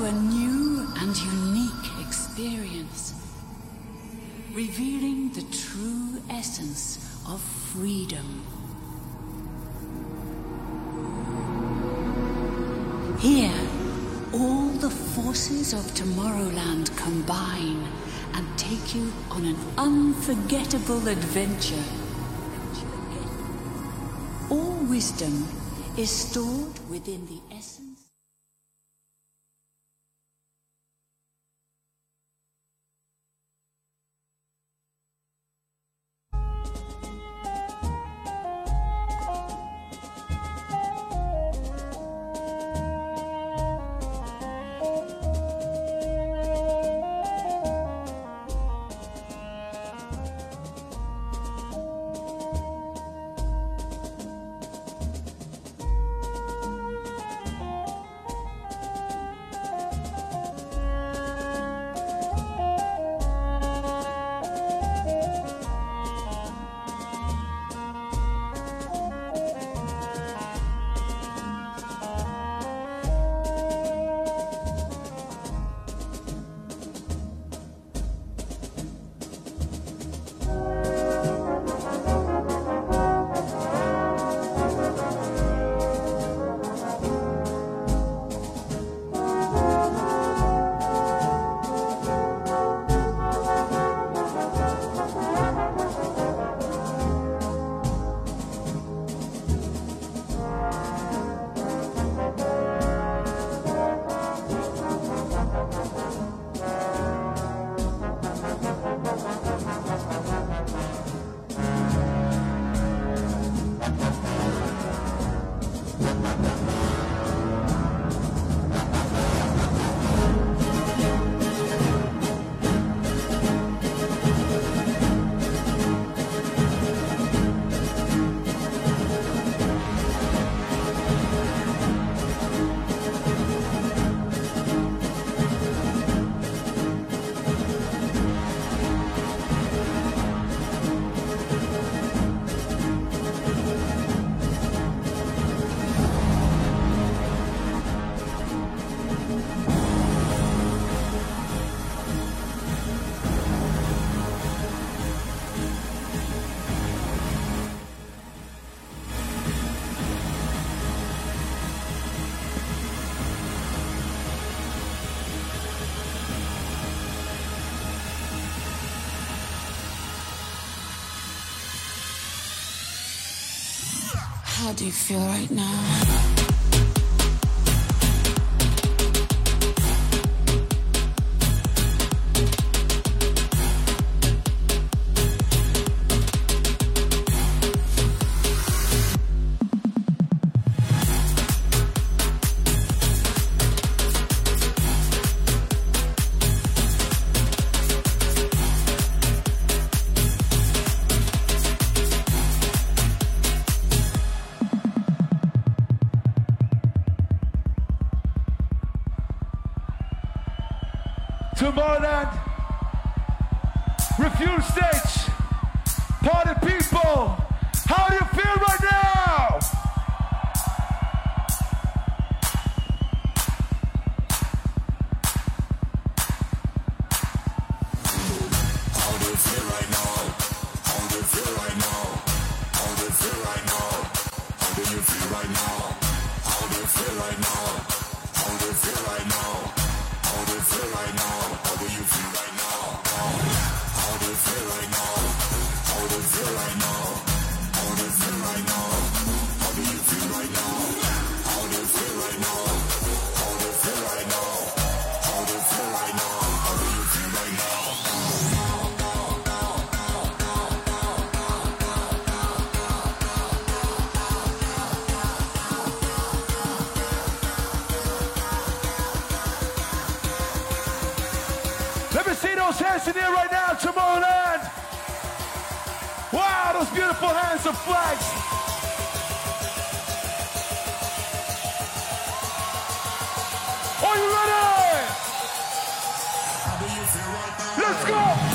a new and unique experience, revealing the true essence of freedom. Here, all the forces of Tomorrowland combine and take you on an unforgettable adventure. All wisdom is stored within the essence. How do you feel right now? Tomorrowland, Refuse Stage, party people, how do you feel right now? How do you feel right now? How do you feel right now? How do you feel right now? How do you feel right now? How do you feel right now? How do you feel right now? How do you feel right now? How do you feel right now? How do you feel right now? How do you feel right now? How do you feel right now? How do you feel right now? How do you feel right now? How do you feel right now? How do you feel right now? How do you feel right now? Let me see those hands in the air right now, Tomorrowland. Wow, those beautiful hands of flags. Are you ready? Let's go.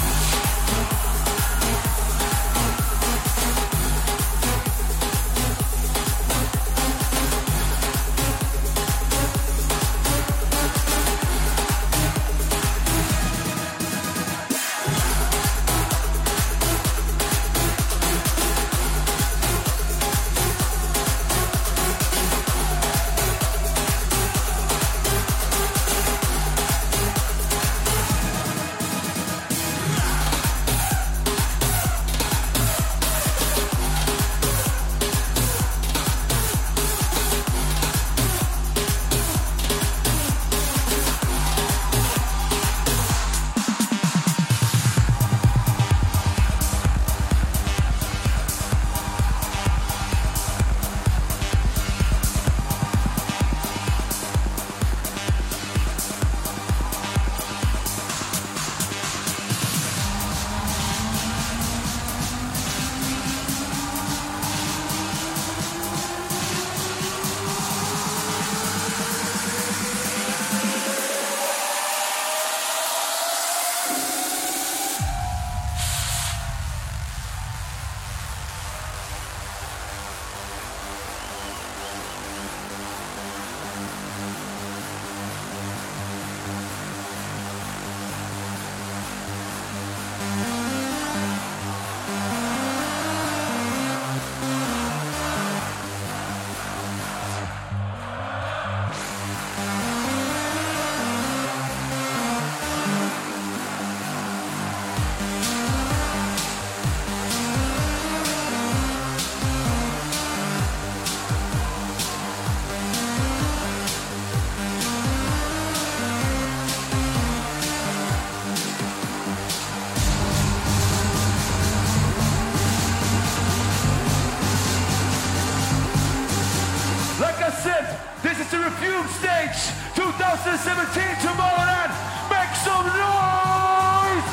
Youth Stage 2017 Tomorrowland. Make some noise!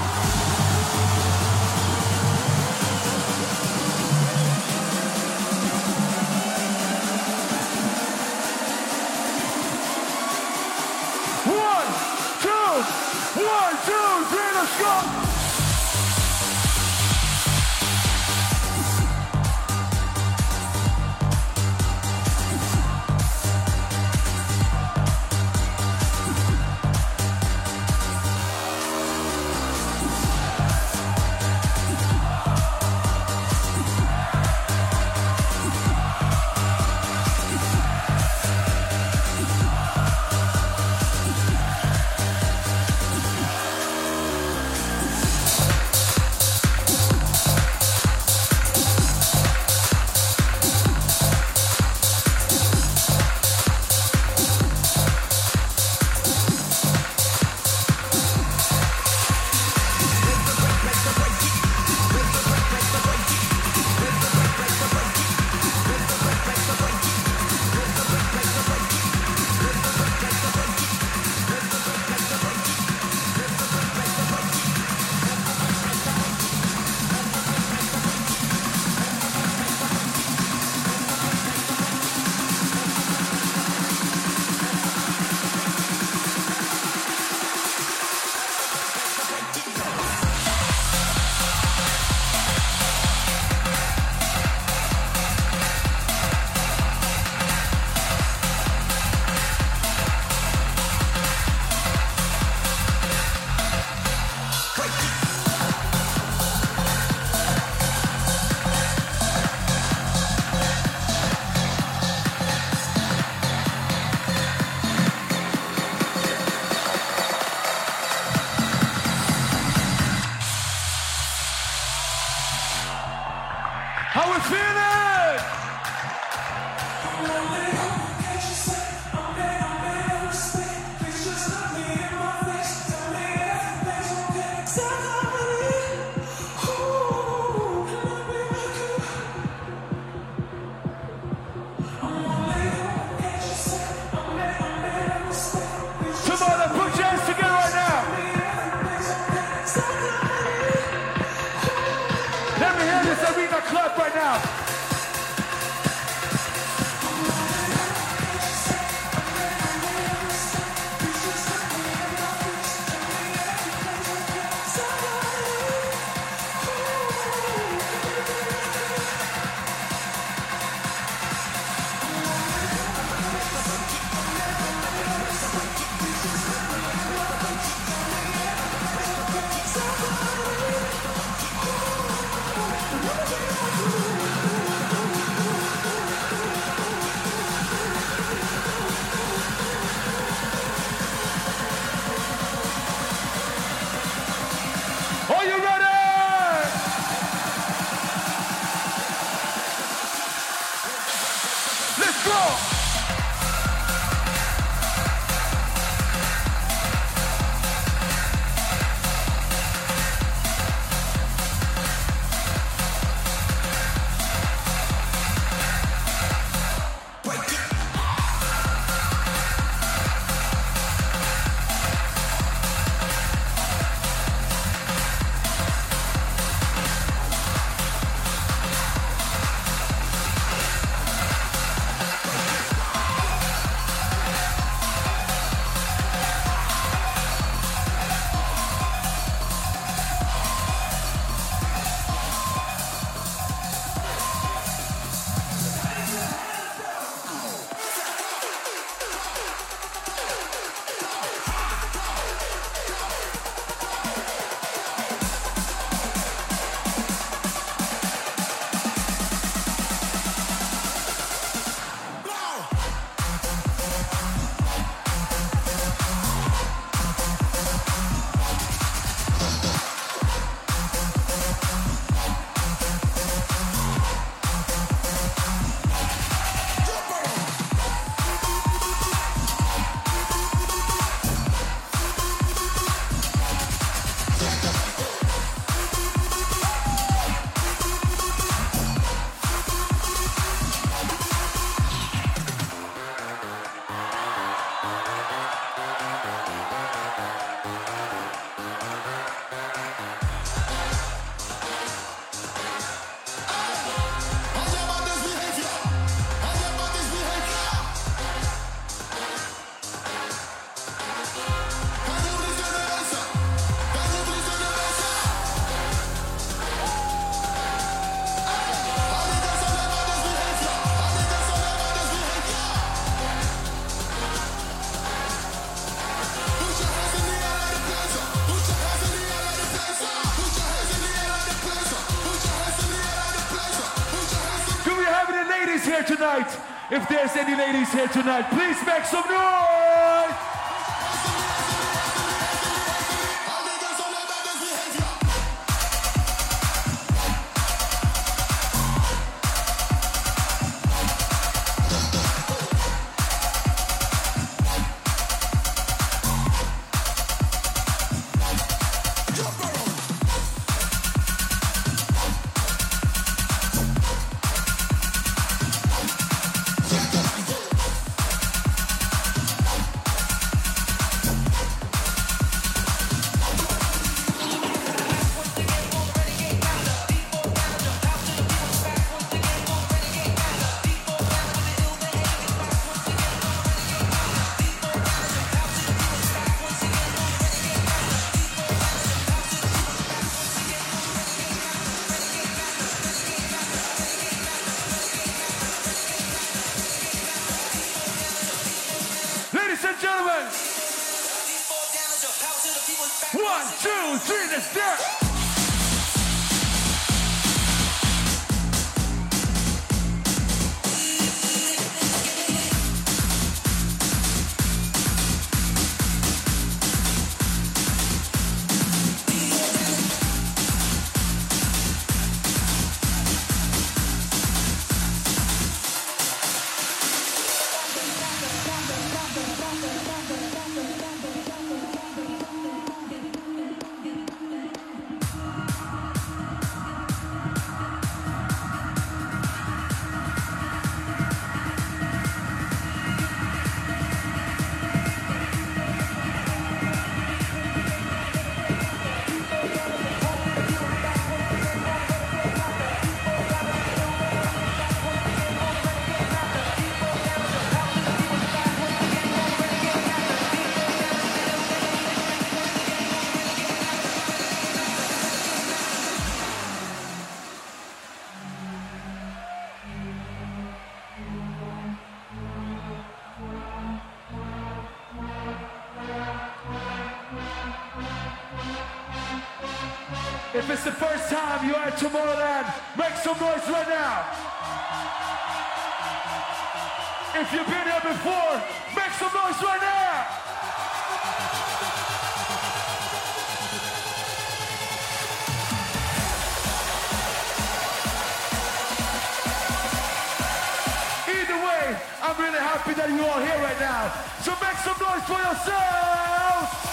One, two, three, let's go! tonight. If there's any ladies here tonight, please make some noise. If it's the first time you're at Tomorrowland, make some noise right now. If you've been here before, make some noise right now. Either way, I'm really happy that you're all here right now. So make some noise for yourselves.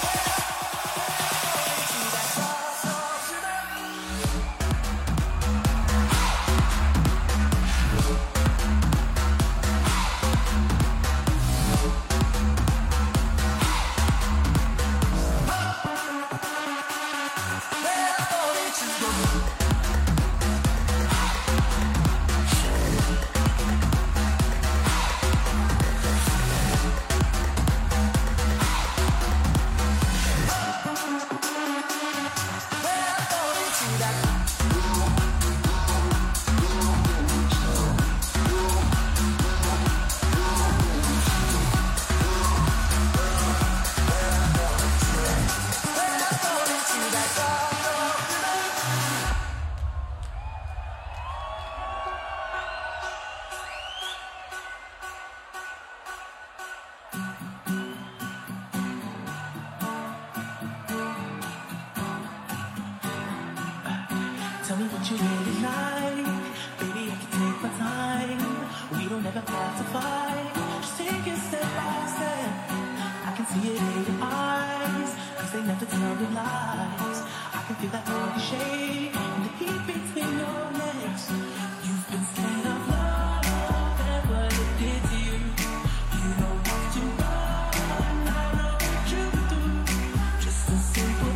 Tell me what you really like. Baby, I can take my time. We don't ever have to fight. Just take it step by step. I can see it in your eyes, 'cause they never tell me lies. I can feel that body shake and the heat between your legs. You've been scared of love and what it did to you. You don't have to run. I know what you do. Just a simple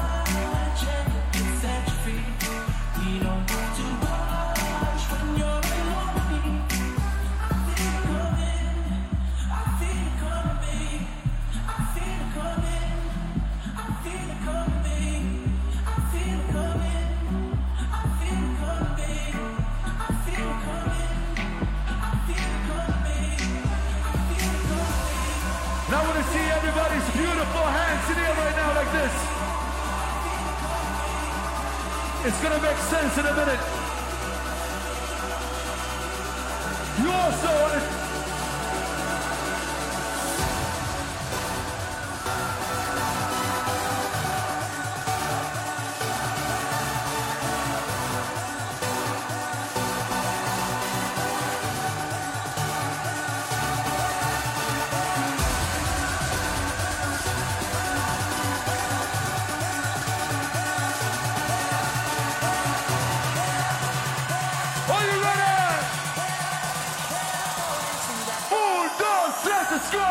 touch and it can set you free. We don't have to rush when you're alone with me. I feel it coming. I feel it coming. I feel it coming. I feel it coming. I feel it coming. I feel it coming. I feel it coming. I feel it coming. I feel it coming. Now I want to see everybody's beautiful hands in the air right now like this. It's gonna make sense in a minute. You also want to... Let's go!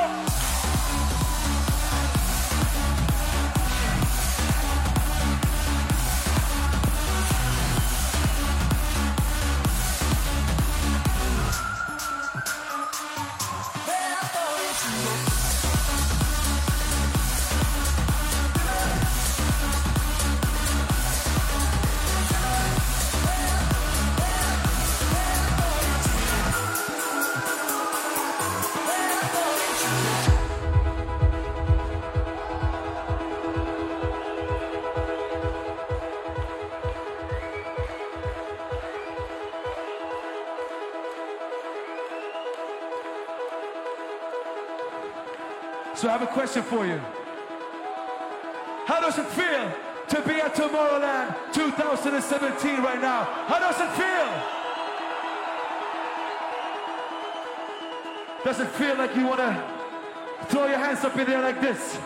So I have a question for you. How does it feel to be at Tomorrowland 2017 right now? How does it feel? Does it feel like you want to throw your hands up in there like this?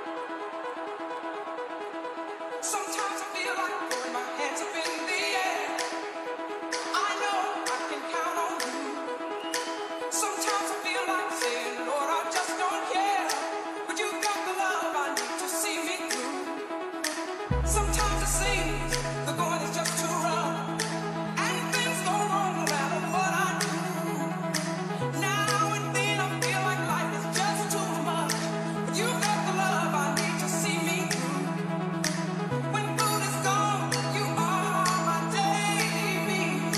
Sometimes I feel like throwing my hands up in the air. I know I can count on you. Sometimes I feel like saying, Lord, I just don't care. But you got the love I need to see me through. Sometimes it seems the going is just too rough, and things go wrong no matter what I do. Now and then I feel like life is just too much. But you got the love I need to see me through. When food is gone, you are my daily meal.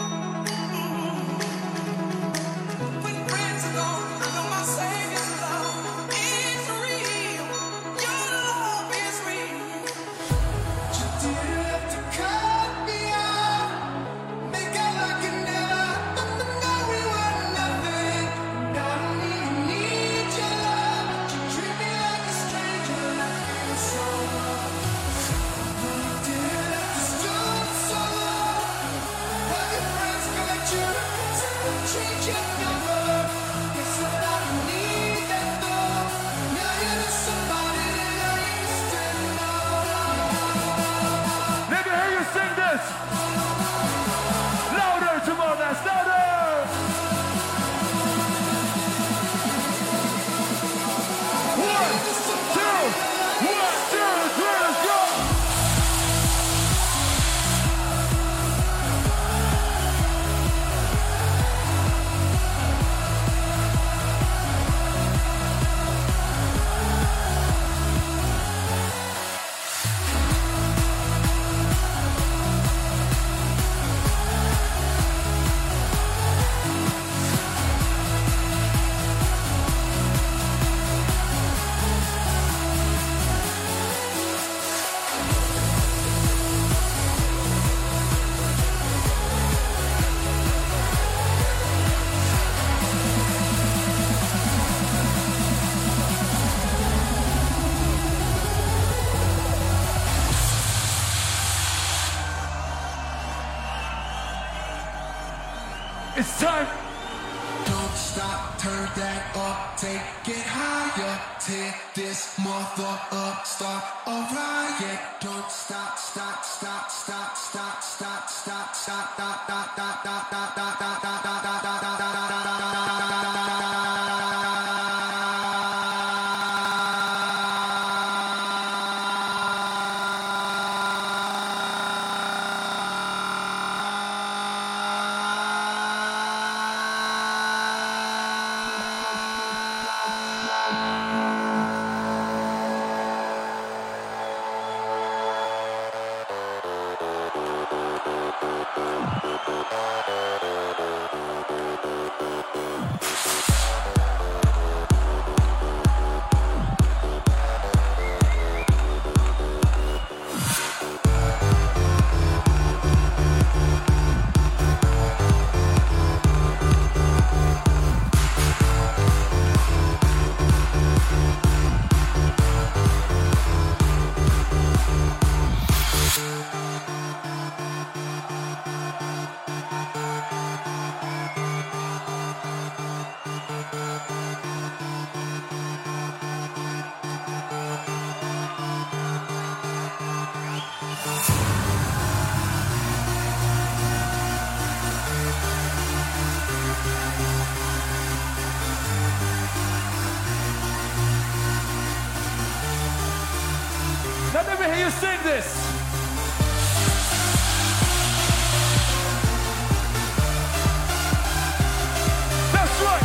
When friends are gone, I know my Savior's love is real. Your love is real. You didn't have to cut me off, make out like you never. Now we were nothing. Now I don't even need your love. You treat me like a stranger, and so you didn't have to stoop so low. While your friends collect your records and change your number. Guess what, I don't need that though. Now you're just somebody that I used to know. Let me hear you sing this. Louder, Tomorrowland, louder. 1, 2, 3, let's go. It's time. Don't stop, turn that up, take it higher. Tear this mother up, start a riot. Don't stop, stop, stop, stop, stop, stop, stop, stop, stop, stop, stop, stop, stop, stop, stop. Now let me hear you sing this. That's right.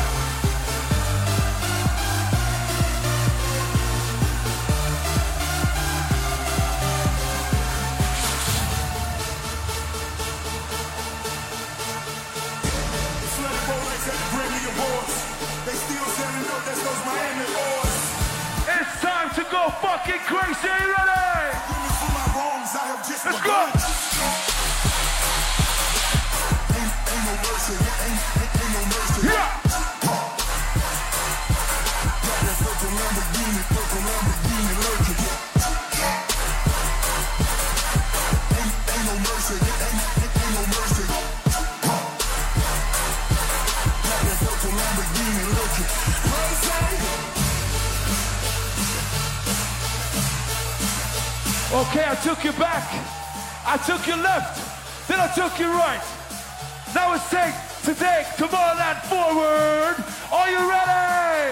It's time to go fucking crazy. Are you ready? Let's go. Yeah. Okay, I took you back, I took you left, then I took you right. Now it's time to take Tomorrowland forward. Are you ready?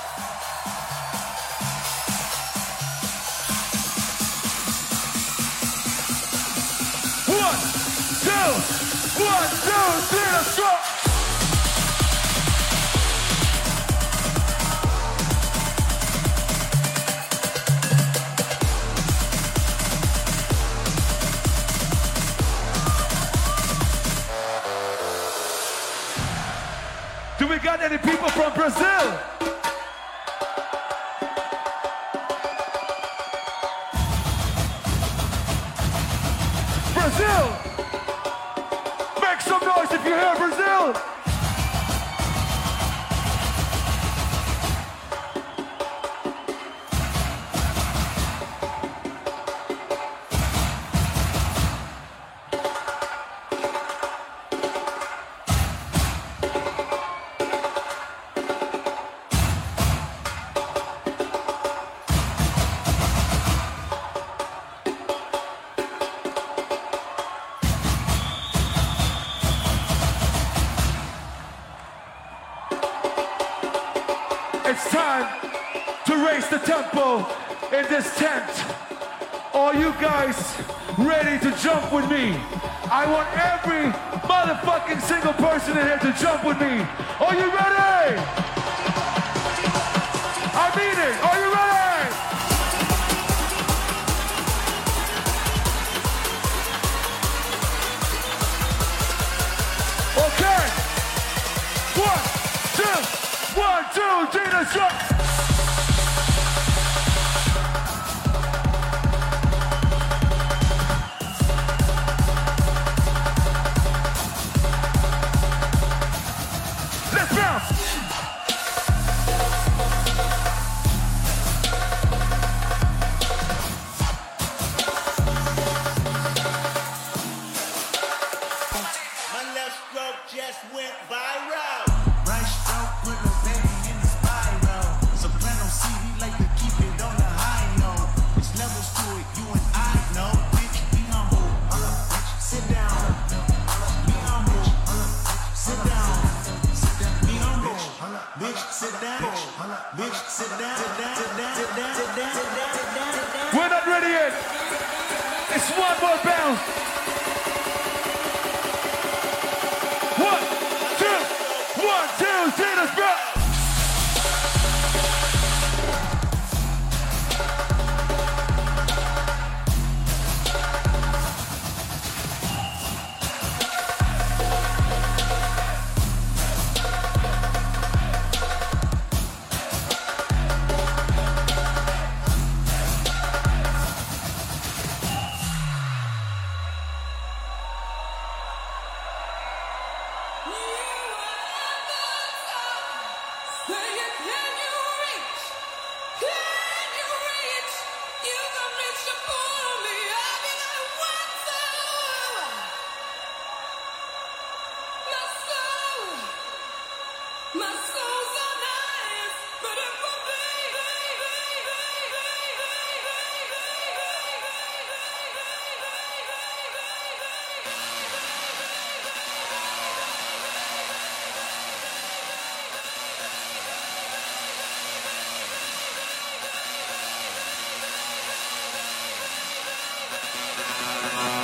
One, two, three, let's go. Do we got any people from Brazil? Brazil! Make some noise if you're here, Brazil! It's time to raise the tempo in this tent. Are you guys ready to jump with me? I want every motherfucking single person in here to jump with me. Are you ready? I mean it. Are you ready? Okay. 1, 2, 3, let's go. Let's bounce. My left stroke just went viral. Right stroke put the baby in the spiral. Soprano C, we like to keep it on the high note. There's levels to it, you and I know. Bitch, be humble. Bitch, sit down. Be humble. Sit down. Be humble. Bitch, sit down. Bitch, sit down. Sit down. Sit down. Sit down. Sit down. Sit down. We're not ready yet. It's one more bounce. 1, 2, 3, let's go.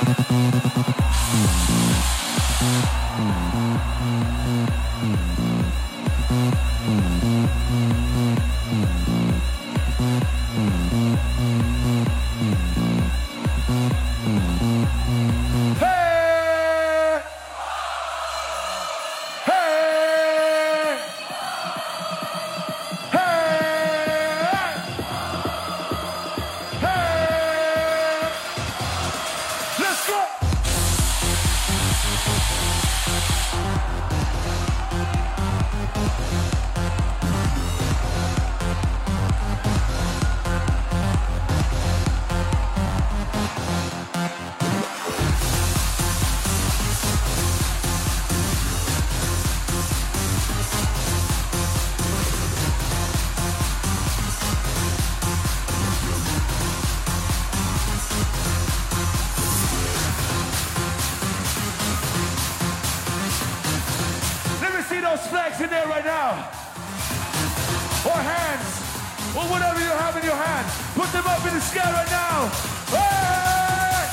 Flags in there right now, or hands, or whatever you have in your hand. Put them up in the sky right now. Hey!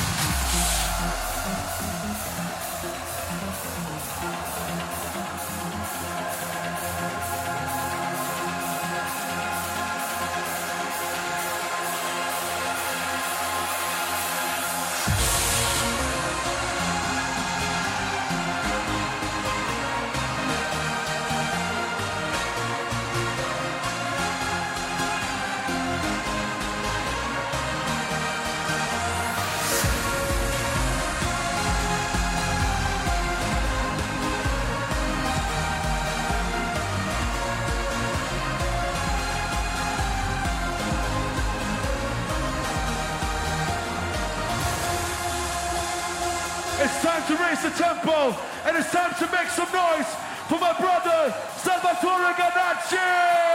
It's time to raise the tempo, and it's time to make some noise for my brother, Salvatore Ganacci!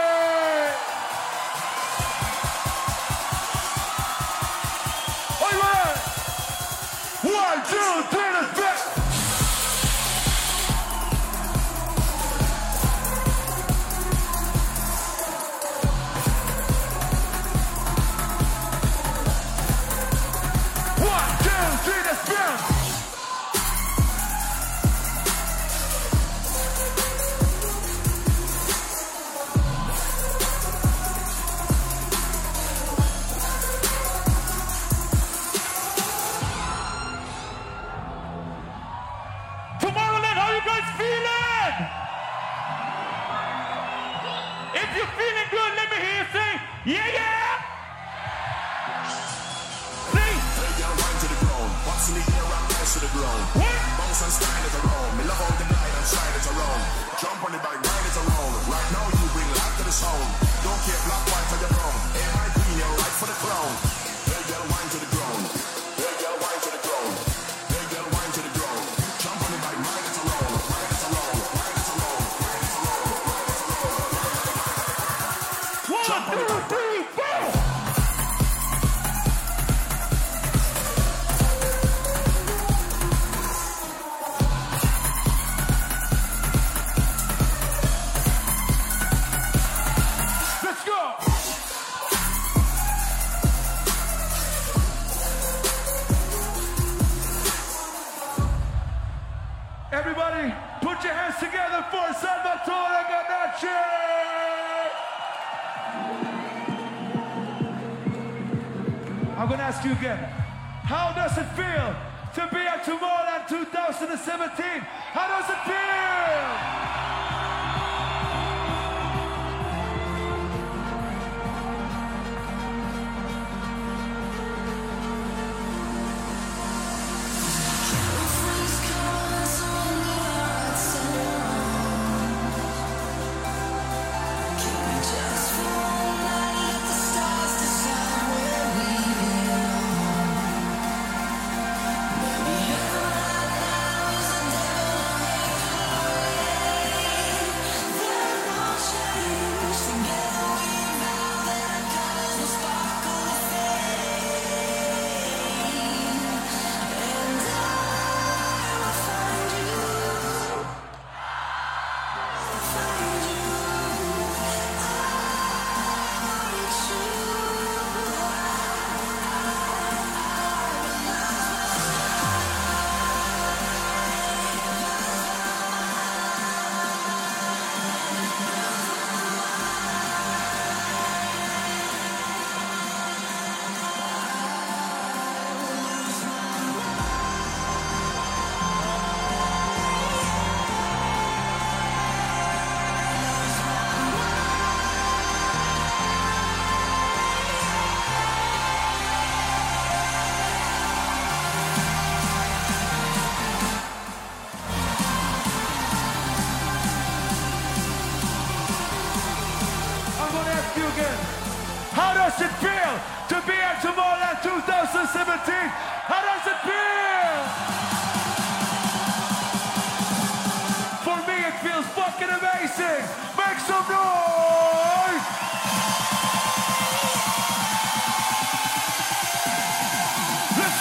All right! 1, 2, 3, let's go! Everybody, put your hands together for Salvatore Ganacci! I'm gonna ask you again. How does it feel to be at Tomorrowland 2017? How does it feel?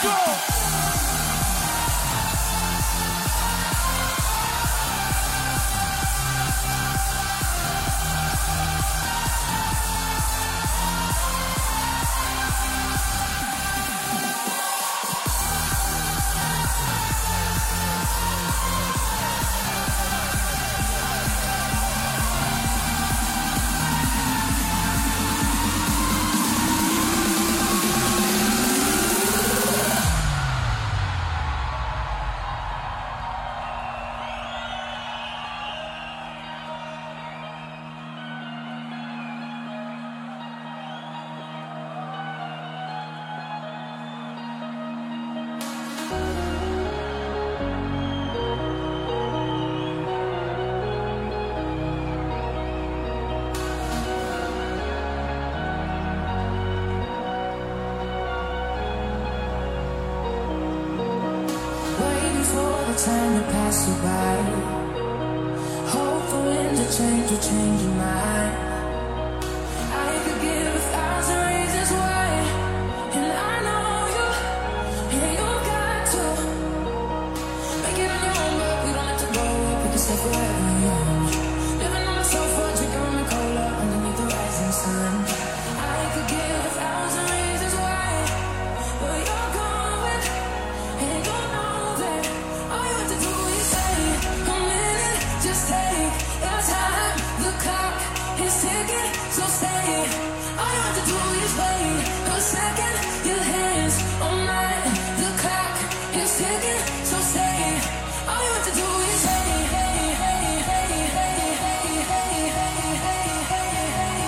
Time to pass you by. Hope for when to change or change your mind. I could give 1,000 reasons why, and I know you, and you've got to make it on your own, but we don't have to grow up. We can stay forever young. Living on the sofa, drinking rum and cola underneath the rising sun. I could give 1,000 reasons why, but you're going, and you know that. All you have to do is say a minute, just take your time. The clock is ticking, so stay. All you have to do is wait a second. Your hands on mine. The clock is ticking, so stay. All you have to do is say, hey, hey, hey, hey, hey, hey, hey, hey, hey,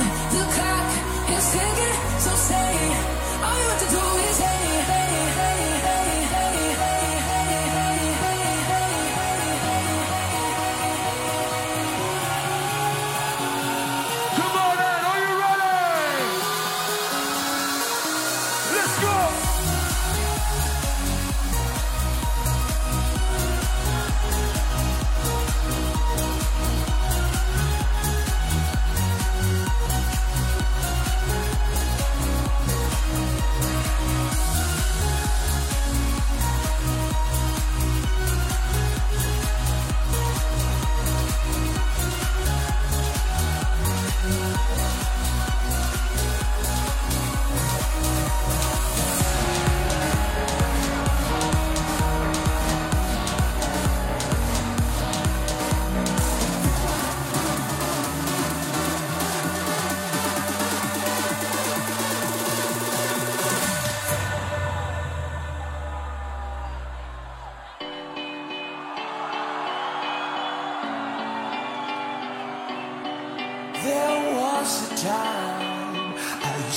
All you have to do is hey, hey, hey.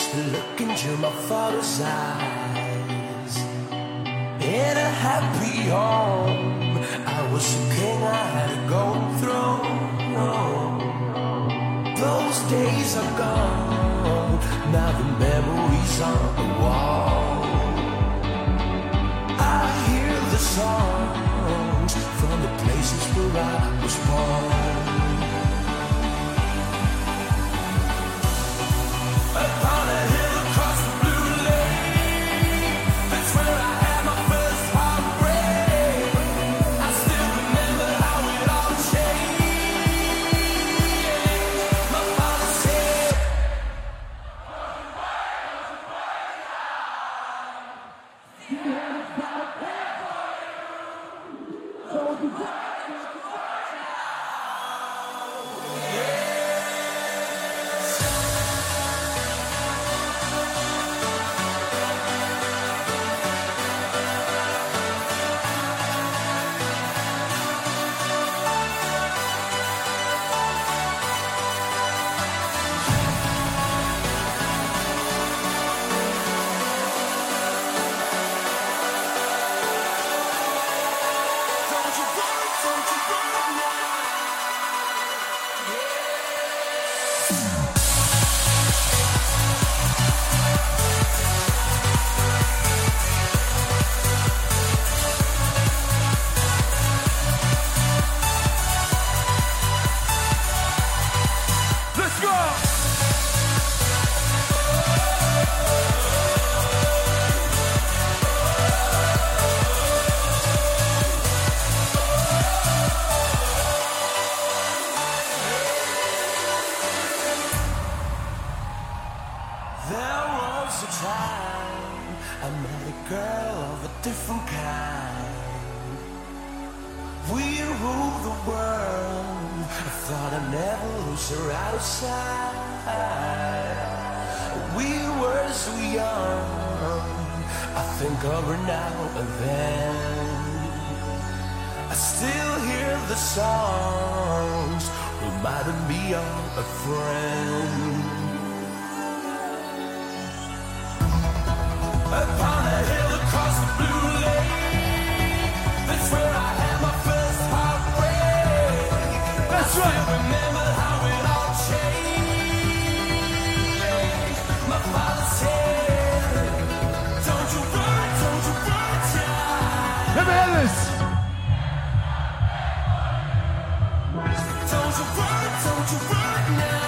look into my father's eyes. In a happy home, I was a king, I had a golden throne. Those days are gone, now the memories on the wall. I hear the songs from the places where I was born. Upon a hill across the blue lake, that's where I had my first heartbreak. I still remember how it all changed. My father said, there was a time I met a girl of a different kind. We ruled the world. I thought I'd never lose her out of sight. We were so young, I think of her now and then. I still hear the songs reminding me of a friend. Upon a hill across the blue lake, that's where I had my first heartbreak. That's right. I still remember how it all changed. My father said, don't you worry, child. Let me hear this. Don't you worry now.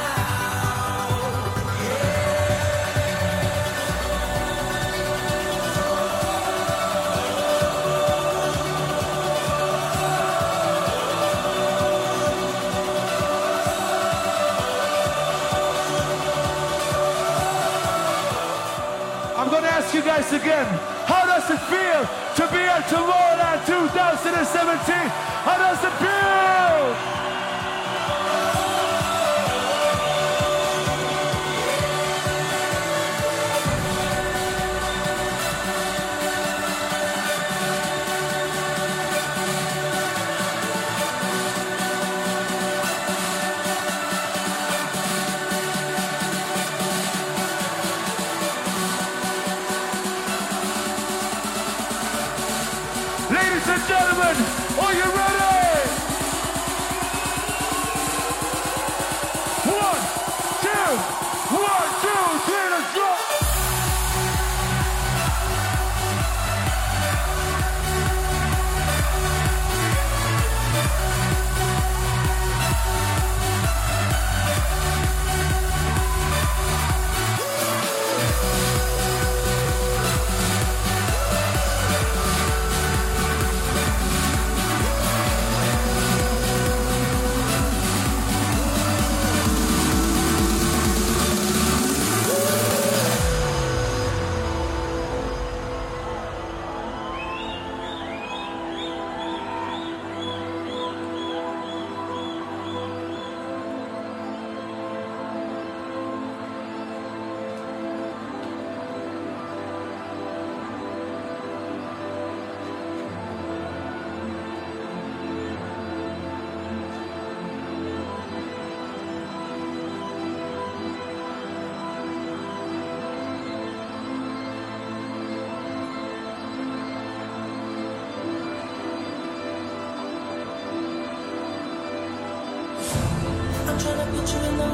I'm going to ask you guys again, how does it feel to be at Tomorrowland 2017? How does it feel? Ladies and gentlemen, are you ready? 1, 2, 3, let's go!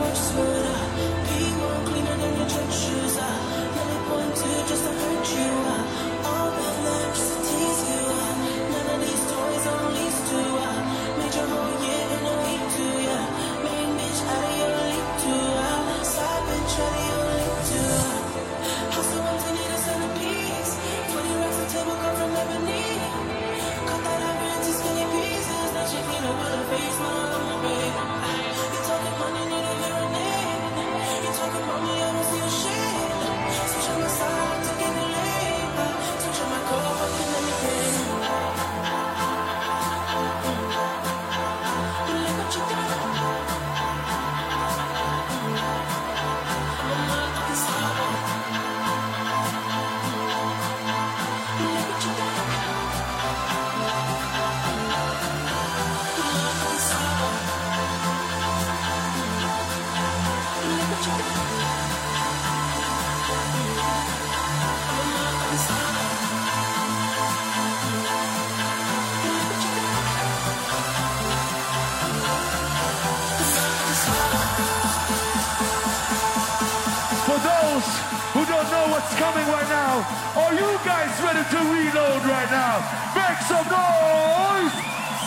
What's coming right now? Are you guys ready to reload right now? Make some noise!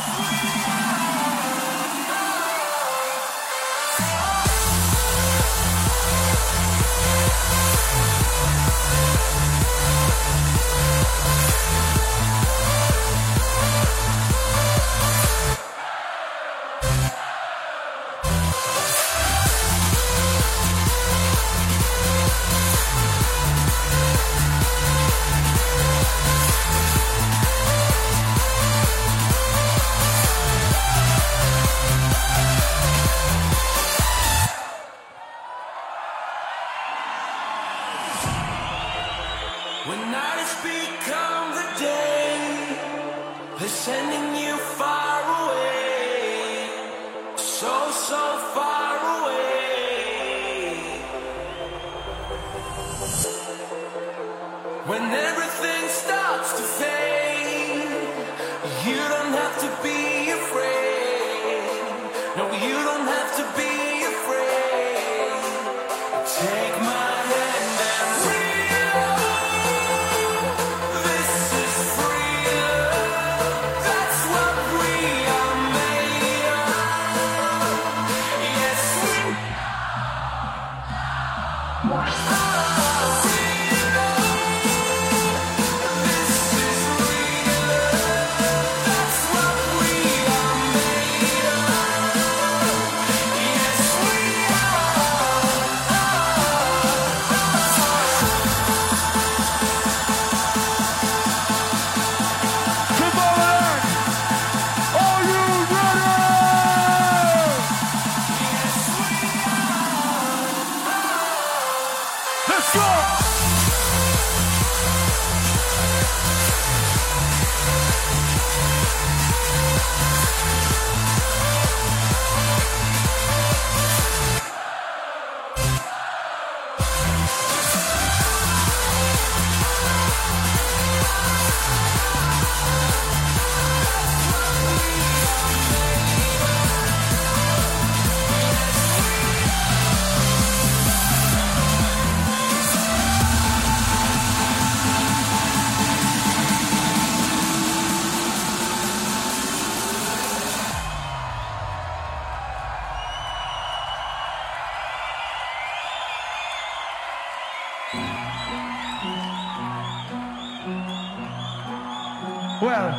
Well,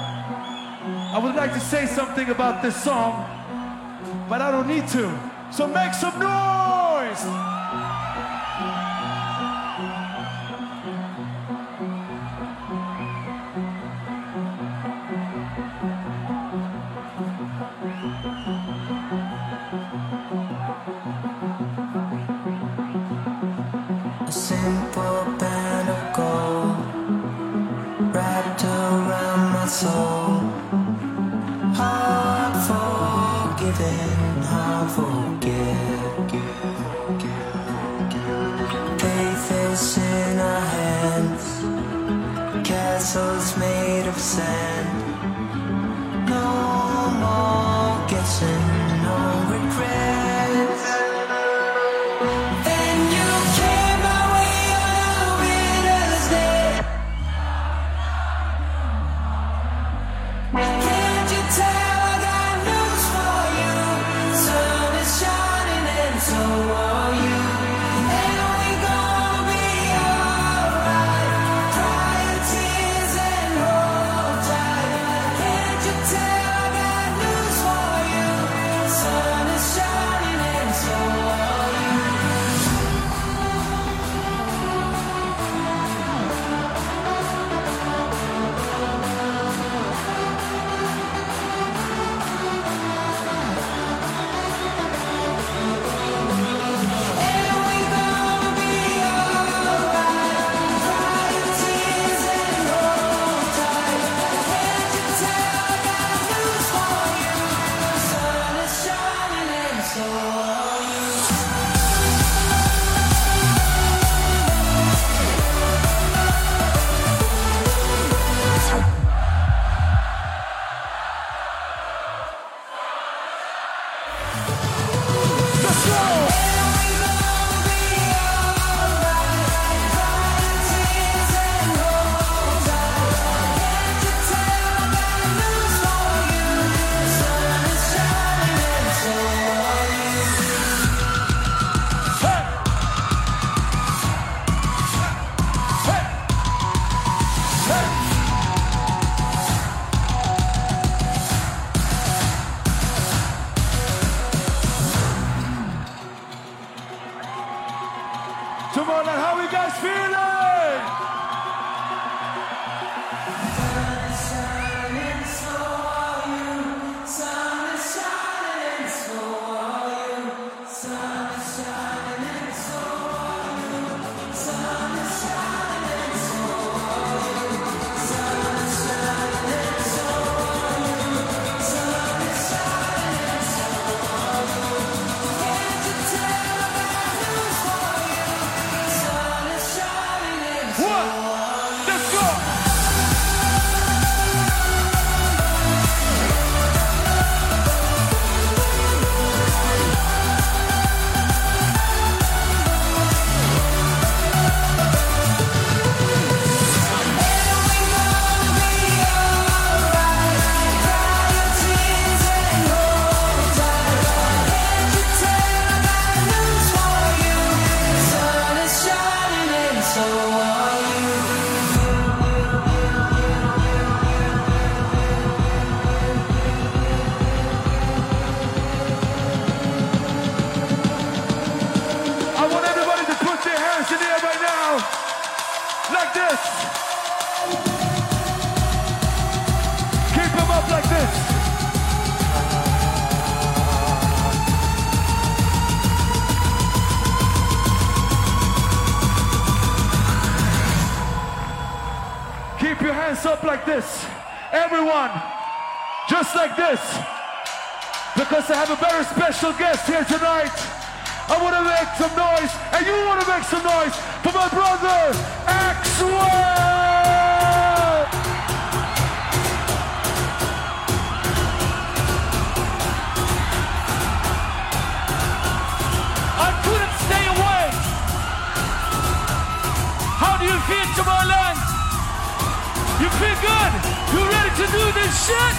I would like to say something about this song, but I don't need to. So make some noise! A simple band of gold wrapped around my soul. Heart forgiven, heart forgive. Faith is in our hands, castles made of sand. No more guessing, no regrets. so are you. I want everybody to put their hands in the air right now, like this. Keep them up like this. Keep your hands up like this. Everyone, just like this. Because I have a very special guest here tonight. I want to make some noise, and you want to make some noise for my brother, Axwell! I couldn't stay away. How do you feel, Tomorrowland? You feel good? You ready to do this shit?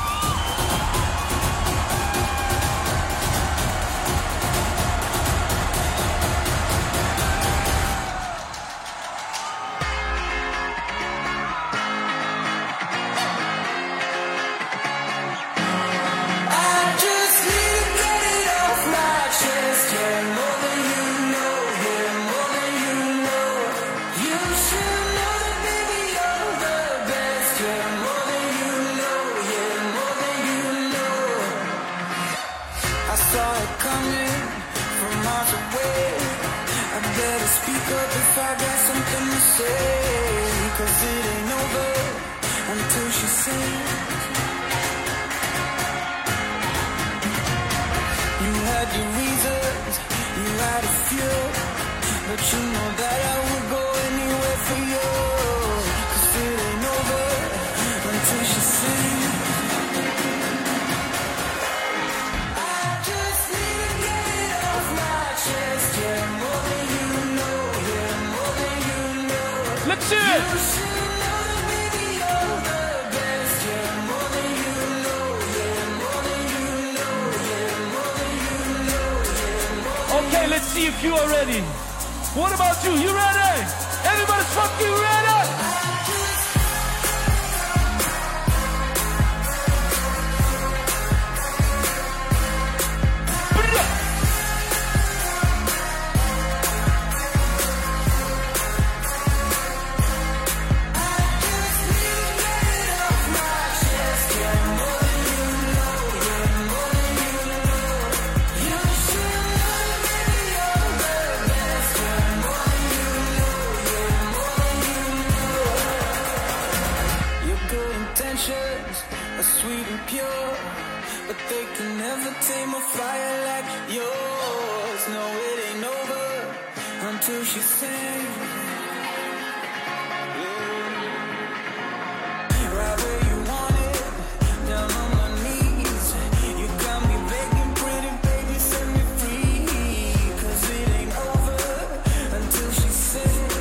Cause it ain't over until she sings. You had your reasons, you had a few, but you know that I would go anywhere for you. Cause it ain't over until she sings. I just need to get it off my chest. Yeah, more than you know, yeah, more than you know. Let's do it! Okay, let's see if you are ready. What about you? You ready? Everybody's fucking ready! Are sweet and pure, but they can never tame a fire like yours. No, it ain't over until she sings. Right where you want it, down on my knees. You got me begging, pretty baby, set me free. Cause it ain't over until she sings.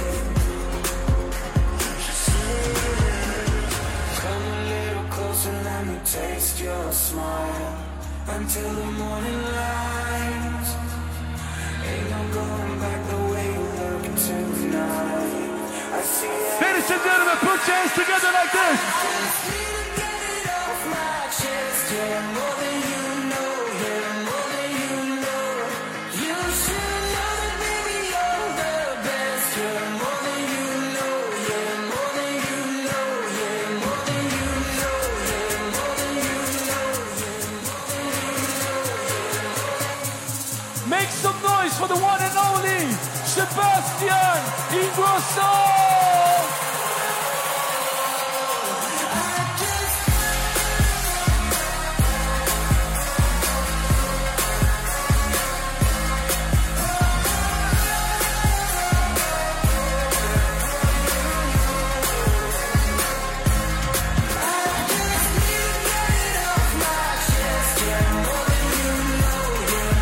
Come a little closer, let me taste your smile until the morning light. Ain't no going back the way you look tonight. I see it. Ladies and gentlemen, put your hands together like this. I just need to get it off my chest. Yeah, more than you know, yeah, more than you know. You should know that, baby, you're the best. Yeah, more than you know, yeah, more than you know, yeah, more than you know, yeah, more than you know, yeah, more than you know. Make some noise for the one and only Sebastian Ingrosso!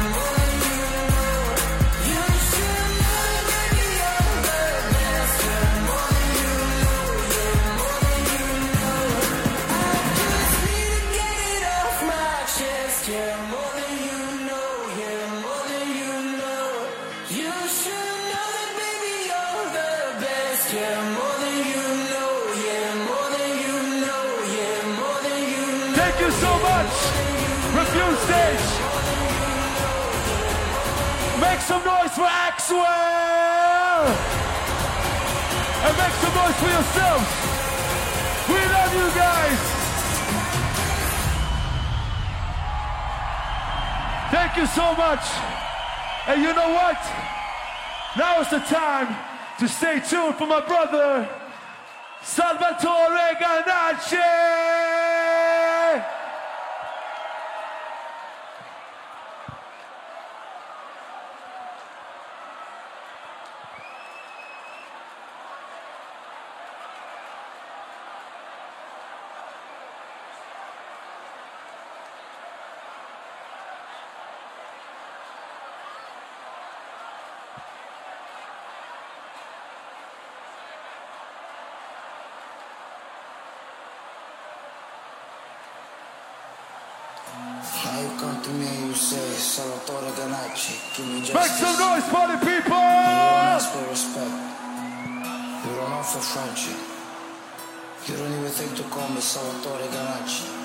You should know, baby, you're the best. Yeah, more than you know. Yeah, more than you know. Yeah, more than you know. Thank you so much. Refuse stage. Make some noise for Axwell. And make some noise for yourselves. We love you guys. Thank you so much. And you know what? Now is the time to stay tuned for my brother, Salvatore Ganacci. Now you come to me and you say, Salvatore Ganacci, give me justice. Make some noise for the people! You don't ask for respect. You don't offer friendship. You don't even think to call me Salvatore Ganacci.